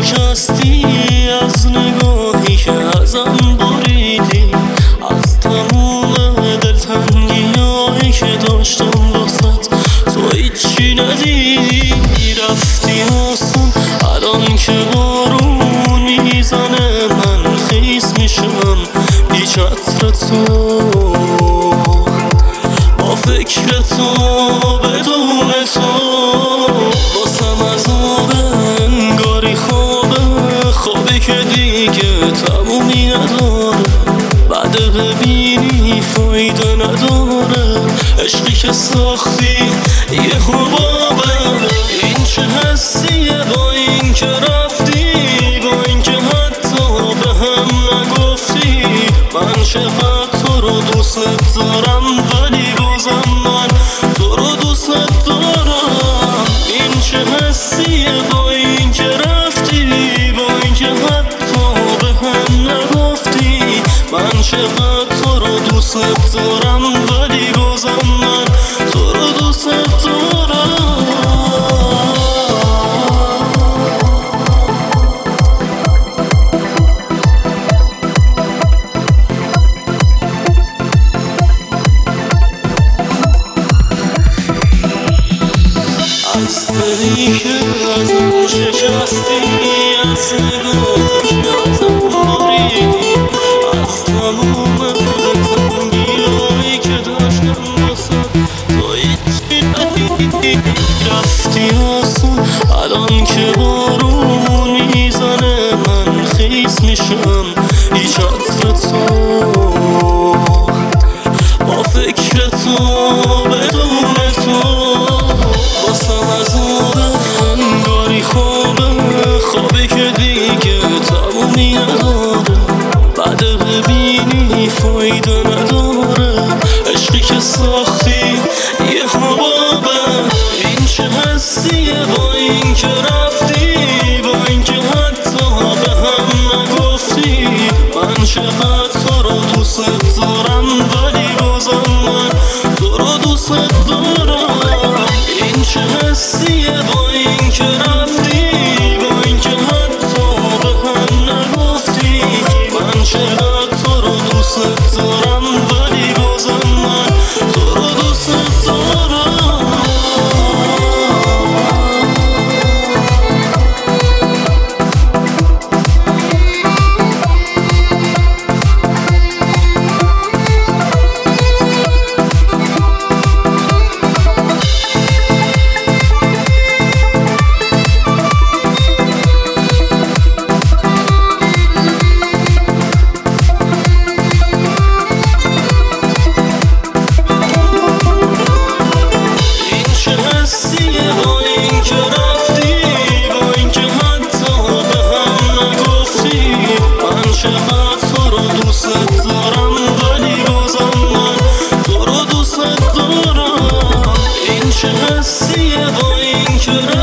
شکستی از نگاهی که ازم بریدی، از تموم دلتنگیایی که داشتم واسط تو هیچی ندیدی. رفتی آسون الان که بارون میزنه من خیس میشم بی چتر تو، با فکر تو بدون تو واسم عذابه، انگاری خوابه که دیگه تمومی نداره، بعد ببینی فایده نداره. عشقی که ساختی یه حبابه، این چه حسیه با این که رفتی، با این که حتی به هم نگفتی. من چقدر تو رو دوست دارم ولی بازم من تو رو دوست دارم. این چه حسیه با این که رفتی، با این که حتی به هم نگفتی. من چقدر تو رو دوست دارم ولی بازم من تو رو دوست دارم. از دلی که ازم شکستی، از نگاهی که ازم بریدی، از تموم دلتنگیایی که داشتم واسه تو هیچی ندیدی. رفتی آسون الان که بارون میزنه من خیس میشم بی چتر تو، با فکر تو بدون تو واسم عذابه، انگاری خوابه که دیگه تمومی نداره، بعد ببینی فایده نداره. عشقی که ساختی یه حبابه، این چه حسیه با این که رفتی، با این که حتی به هم نگفتی. من چقدر تو رو دوست دارم ولی بازم من تو رو دوست دارم. این چه حسیه با این که رفتی، با این که حتی به هم نگفتی. من چقدر تو رو دوست دارم ولی بازم من تو رو دوست دارم. چقدر تو رو دوست دارم ولی بازم من تو رو دوست دارم. این چه حسیه با این که